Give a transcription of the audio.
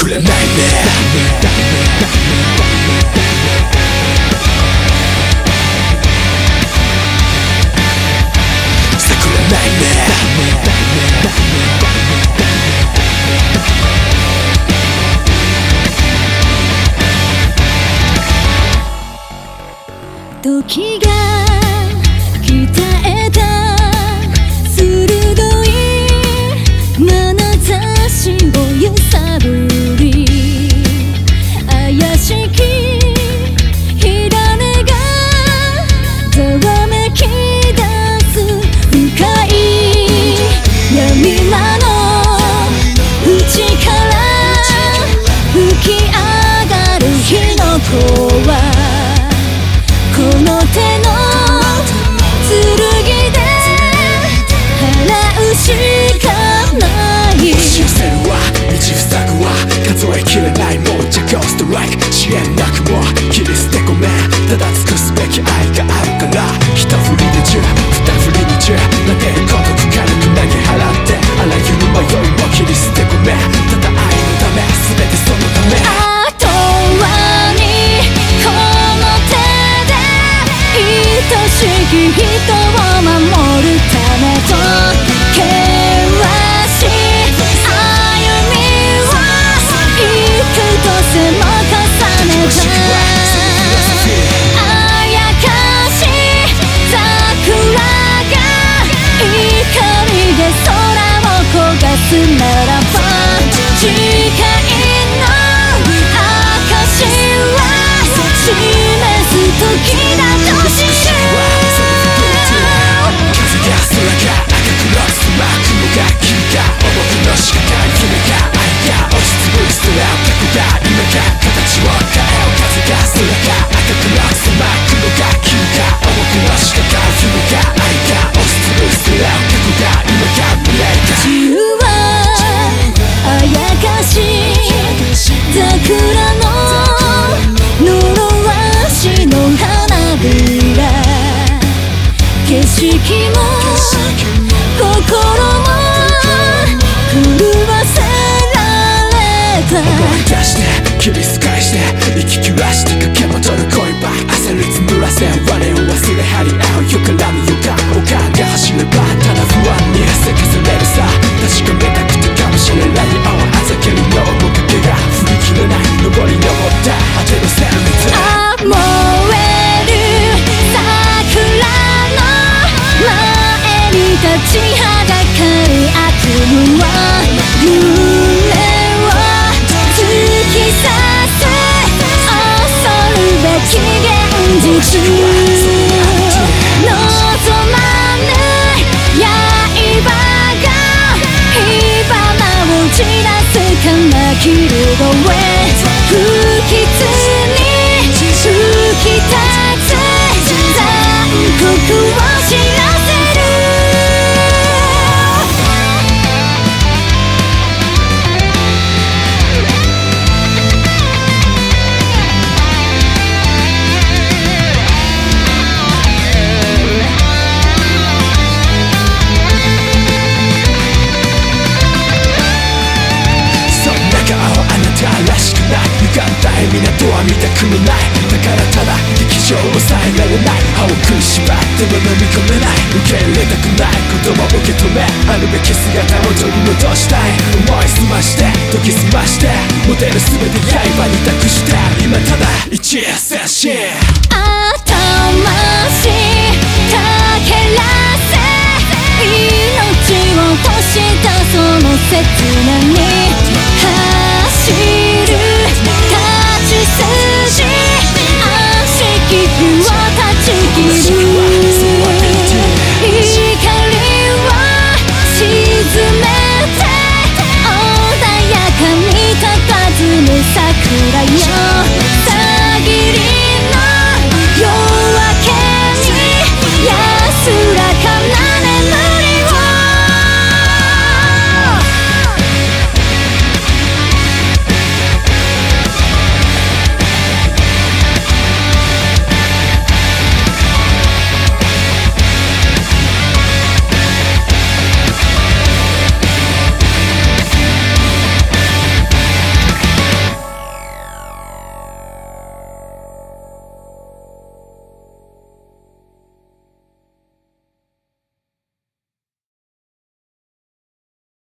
くれないねしてくれないね時が鍛えた鋭い眼差しを揺さぶり怪しき火種がざわめき出す深い闇間の内から吹き上がる火の粉はこの手の剣で払うしかない押し寄せるわ道塞ぐわ数えきれないもんじゃゴーストライク支援なくも切り捨てごめんただ尽くすべき愛があるから一振りで10二振りに10撫でること不軽く投げ払ってあらゆる迷いも切り捨てごめんただ愛のため全てそのためあとはにこの手愛しき人を守るためと険しい歩みは幾度せも重ねたあやかしい桜が怒りで空を焦がすならば誓いの証は示す時だと知る風が空が赤くロスマ雲が君が重くのしかかる夢が愛が押しつぶすら過去が今が形を変える風が空が赤くロスマ雲が君が重くのしかかる夢が愛が押しつぶすら過去が今が未来が自由はあやかし桜の呪わしの花びら景色も心も狂わせられた思い出して切り透かして息切らして駆け戻る恋バック焦り募らせ我を忘れ張り合うよからぬ予感おかんが走ればただ不安にせかされるさ確かめたくてかもしれないあざけるの面影が振り切れない登り登った果ての線みたい燃える桜の前に立ちはだかる悪夢は夢を突き刺す恐るべき現実望まぬ刃が火花を散らすカマキリ声不吉に吹き立つ残酷を知らせる歪んだ笑みなどは見たくもないだからただ劇場を抑えられない歯を食いしばっても飲み込めない受け入れたくない言葉を受け止めあるべき姿を取り戻したい思いすまして時すまして持てる全て刃に託して今ただ一精神魂かけらせ命を欲したその切な